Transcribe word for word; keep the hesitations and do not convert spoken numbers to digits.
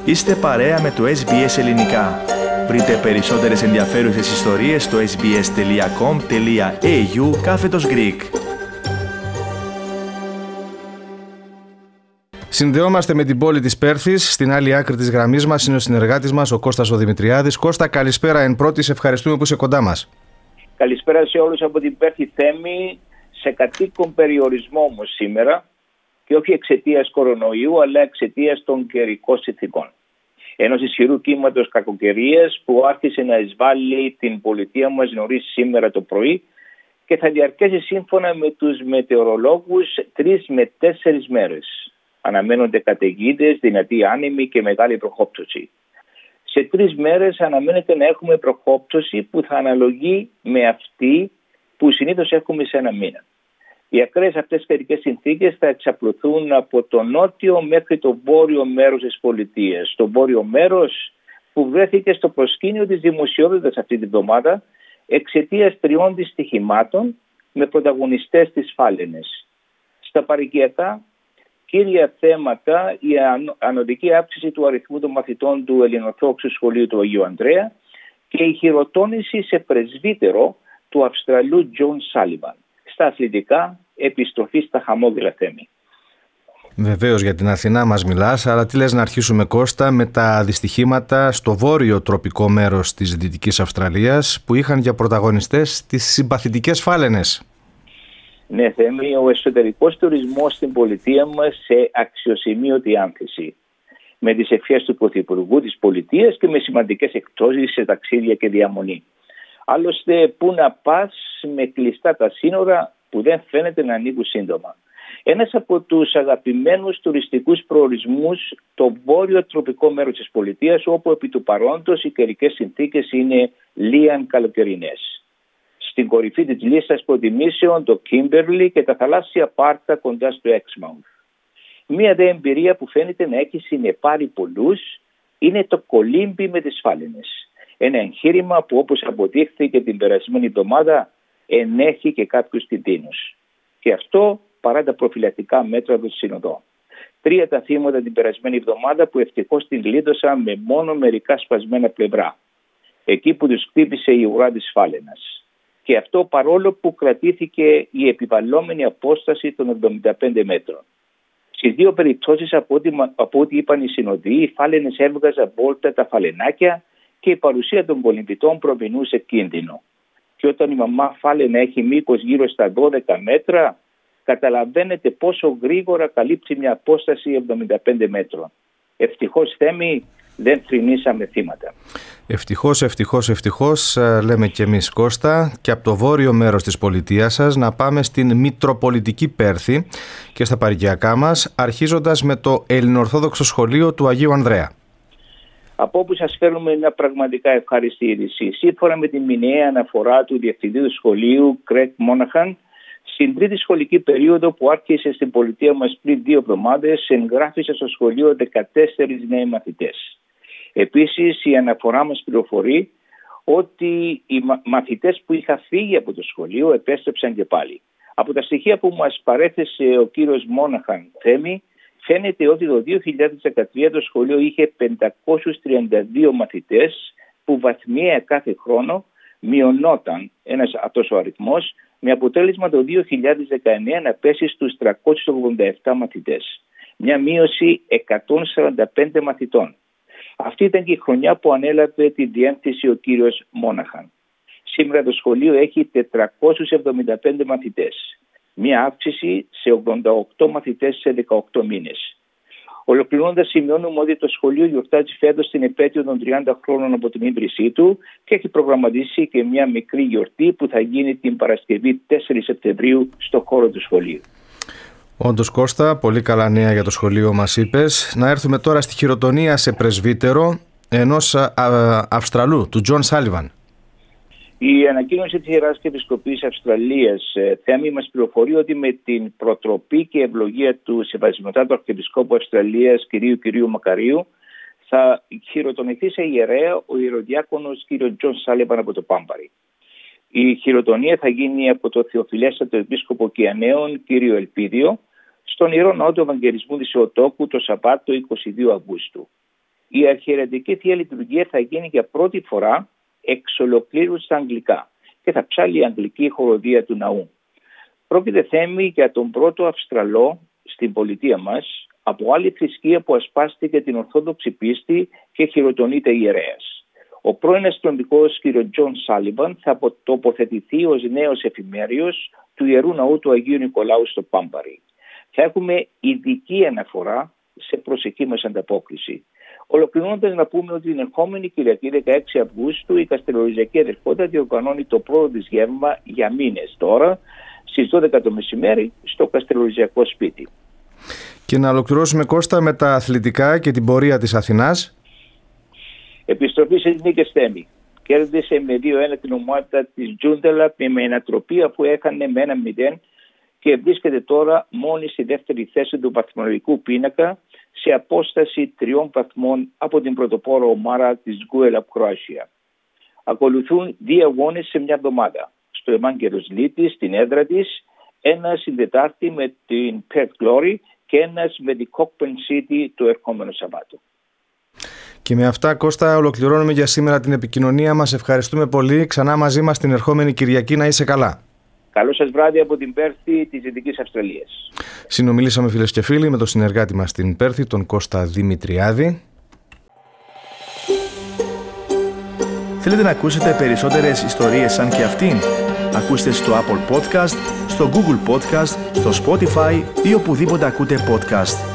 Είστε παρέα με το ες μπι ες Ελληνικά. Βρείτε περισσότερες ενδιαφέρουσες ιστορίες στο sbs.com.au κάθετος Greek. Συνδεόμαστε με την πόλη της Πέρθης. Στην άλλη άκρη της γραμμής μας είναι ο συνεργάτης μας, ο Κώστας ο Δημητριάδης. Κώστα, καλησπέρα εν πρώτη. Σε ευχαριστούμε που είσαι κοντά μας. Καλησπέρα σε όλους από την Πέρθη Θέμη. Σε κατοίκον περιορισμό όμως σήμερα, και όχι εξαιτίας κορονοϊού, αλλά εξαιτίας των καιρικών συνθηκών. Ενός ισχυρού κύματος κακοκαιρίας που άρχισε να εισβάλλει την πολιτεία μας νωρίς σήμερα το πρωί και θα διαρκέσει σύμφωνα με τους μετεωρολόγους τρεις με τέσσερις μέρες. Αναμένονται καταιγίδες, δυνατή άνεμη και μεγάλη προχόπτωση. Σε τρεις μέρες αναμένεται να έχουμε προχόπτωση που θα αναλογεί με αυτή που συνήθως έχουμε σε ένα μήνα. Οι ακραίες αυτές καιρικές συνθήκες θα εξαπλωθούν από το νότιο μέχρι το βόρειο μέρος της πολιτείας. Το βόρειο μέρος που βρέθηκε στο προσκήνιο της δημοσιότητας αυτή την εβδομάδα εξαιτίας τριών δυστυχημάτων με πρωταγωνιστές τις φάλαινες. Στα παροικιακά κύρια θέματα, η ανωδική αύξηση του αριθμού των μαθητών του Ελληνοορθόδοξου Σχολείου του Αγίου Ανδρέα και η χειροτώνηση σε πρεσβύτερο του Αυστραλού Τζον Σάλιβαν. Στα αθλητικά, επιστροφή στα χαμόγελα Θέμη. Βεβαίως για την Αθηνά μας μιλάς, αλλά τι λες να αρχίσουμε, Κώστα, με τα δυστυχήματα στο βόρειο τροπικό μέρος της Δυτικής Αυστραλίας που είχαν για πρωταγωνιστές τις συμπαθητικές φάλαινες. Ναι, Θέμη, ο εσωτερικός τουρισμός στην πολιτεία μας σε αξιοσημείωτη άνθηση. Με τις ευχές του Πρωθυπουργού της πολιτείας και με σημαντικές εκπτώσεις σε ταξίδια και διαμονή. Άλλωστε, πού να πας με κλειστά τα σύνορα που δεν φαίνεται να ανοίγουν σύντομα. Ένας από τους αγαπημένους τουριστικούς προορισμούς, το βόρειο τροπικό μέρος της πολιτείας, όπου επί του παρόντος οι καιρικές συνθήκες είναι λίαν καλοκαιρινές. Στην κορυφή της λίστας προτιμήσεων το Κίμπερλι και τα θαλάσσια πάρκα κοντά στο Έξμαουθ. Μία δε εμπειρία που φαίνεται να έχει συνεπάρει πολλούς είναι το κολύμπι με τις φάλαινες. Ένα εγχείρημα που, όπως αποδείχθηκε την περασμένη εβδομάδα, ενέχει και κάποιους κινδύνους. Και αυτό παρά τα προφυλακτικά μέτρα των συνοδών. Τρία τα θύματα την περασμένη εβδομάδα που ευτυχώς την γλίτωσαν με μόνο μερικά σπασμένα πλευρά. Εκεί που τους χτύπησε η ουρά της φάλαινας. Και αυτό παρόλο που κρατήθηκε η επιβαλλόμενη απόσταση των εβδομήντα πέντε μέτρων. Στις δύο περιπτώσεις, από ό,τι, από ό,τι είπαν οι συνοδοί, οι φάλαινες έβγαζαν βόλτα τα φαλενάκια και η παρουσία των κολυμβητών προμηνούσε κίνδυνο. Και όταν η μαμά φάλαινα έχει μήκος γύρω στα δώδεκα μέτρα, καταλαβαίνετε πόσο γρήγορα καλύπτει μια απόσταση εβδομήντα πέντε μέτρων. Ευτυχώς, Θέμη, δεν θρηνήσαμε θύματα. Ευτυχώς, ευτυχώς, ευτυχώς, λέμε και εμείς, Κώστα, και από το βόρειο μέρος της πολιτείας σας να πάμε στην Μητροπολιτική Πέρθη και στα παροικιακά μας, αρχίζοντας με το Ελληνοορθόδοξο Σχολείο του Αγίου Ανδρέα. Από όπου σας φέρνουμε μια πραγματικά ευχάριστη είδηση. Σύμφωνα με τη μηνιαία αναφορά του Διευθυντή του Σχολείου, Κρέκ Μόναχαν, στην τρίτη σχολική περίοδο που άρχισε στην πολιτεία μας πριν δύο εβδομάδες, εγγράφησαν στο σχολείο δεκατέσσερις νέοι μαθητές. Επίσης, η αναφορά μας πληροφορεί ότι οι μαθητές που είχαν φύγει από το σχολείο επέστρεψαν και πάλι. Από τα στοιχεία που μας παρέθεσε ο κύριος Μόναχαν, Θέμη, φαίνεται ότι το δύο χιλιάδες δεκατρία το σχολείο είχε πεντακόσιους τριάντα δύο μαθητές που βαθμιαία κάθε χρόνο μειωνόταν ένας αυτός ο αριθμός, με αποτέλεσμα το δύο χιλιάδες δεκαεννέα να πέσει στους τριακόσιους ογδόντα επτά μαθητές. Μια μείωση εκατόν σαράντα πέντε μαθητών. Αυτή ήταν και η χρονιά που ανέλαβε τη διεύθυνση ο κύριος Μόναχαν. Σήμερα το σχολείο έχει τετρακόσιους εβδομήντα πέντε μαθητές. Μια αύξηση σε ογδόντα οκτώ μαθητές σε δεκαοκτώ μήνες. Ολοκληρώνοντας, σημειώνουμε ότι το σχολείο γιορτάζει φέτος την επέτειο των τριάντα χρόνων από την ίδρυσή του και έχει προγραμματίσει και μια μικρή γιορτή που θα γίνει την Παρασκευή τέσσερις Σεπτεμβρίου στο χώρο του σχολείου. Όντως, Κώστα, πολύ καλά νέα για το σχολείο μας είπες. Να έρθουμε τώρα στη χειροτονία σε πρεσβύτερο ενός α, α, Αυστραλού, του Τζον Σάλιβαν. Η ανακοίνωση της Ιεράς και Επισκοπής Αυστραλίας, Θέμη, μας πληροφορεί ότι με την προτροπή και ευλογία του Σεβασμιωτάτου Αρχιεπισκόπου Αυστραλίας κυρίου κυρίου Μακαρίου θα χειροτονηθεί σε ιερέα ο ιεροδιάκονος κύριο Τζον Σάλιβαν από το Πάμπαρι. Η χειροτονία θα γίνει από το Θεοφιλέστατο Επίσκοπο Κιαναίων κύριο Ελπίδιο στον Ιερό Ναό του Ευαγγελισμού της Θεοτόκου το Σαββάτο είκοσι δύο Αυγούστου. Η αρχιερετική Θεία Λειτουργία θα γίνει για πρώτη φορά εξ ολοκλήρου στα αγγλικά και θα ψάλει η αγγλική χοροδία του ναού. Πρόκειται θέμη για τον πρώτο Αυστραλό στην πολιτεία μας από άλλη θρησκεία που ασπάστηκε την Ορθόδοξη πίστη και χειροτονείται ιερέας. Ο πρώην αστρονομικός κ. Τζον Σάλιβαν θα τοποθετηθεί ως νέος εφημέριος του Ιερού Ναού του Αγίου Νικολάου στο Πάμπαρι. Θα έχουμε ειδική αναφορά σε προσευχή μας ανταπόκριση. Ολοκληρώνοντας, να πούμε ότι την ερχόμενη Κυριακή δεκαέξι Αυγούστου η Καστελοριζιακή Αδελφότητα διοργανώνει το πρώτο της γεύμα για μήνες τώρα στις δώδεκα το μεσημέρι στο Καστελοριζιακό σπίτι. Και να ολοκληρώσουμε, Κώστα, με τα αθλητικά και την πορεία της Αθηνάς. Επιστροφή σε νίκες θέμη. Κέρδισε με δύο ένα την ομάδα της Τζούντελα με ανατροπή αφού έχανε με ένα μηδέν και βρίσκεται τώρα μόνη στη δεύτερη θέση του βαθμολογικού πίνακα σε απόσταση τριών βαθμών από την πρωτοπόρο ομάδα της Γκουέλα Κροάσια. Ακολουθούν δύο αγώνες σε μια εβδομάδα. Στο Εμάγγελος Λίτης, στην έδρα της, ένας στην Τετάρτη με την Perth Glory και ένας με την Cockburn City το ερχόμενο Σαββάτο. Και με αυτά, Κώστα, ολοκληρώνουμε για σήμερα την επικοινωνία μας. Ευχαριστούμε πολύ. Ξανά μαζί μας την ερχόμενη Κυριακή. Να είσαι καλά. Καλό σας βράδυ από την Πέρθη της Δυτικής Αυστραλίας. Συνομιλήσαμε, φίλες και φίλοι, με τον συνεργάτη μας στην Πέρθη, τον Κώστα Δημητριάδη. Θέλετε να ακούσετε περισσότερες ιστορίες σαν και αυτήν? Ακούστε στο Apple Podcast, στο Google Podcast, στο Spotify ή οπουδήποτε ακούτε podcast.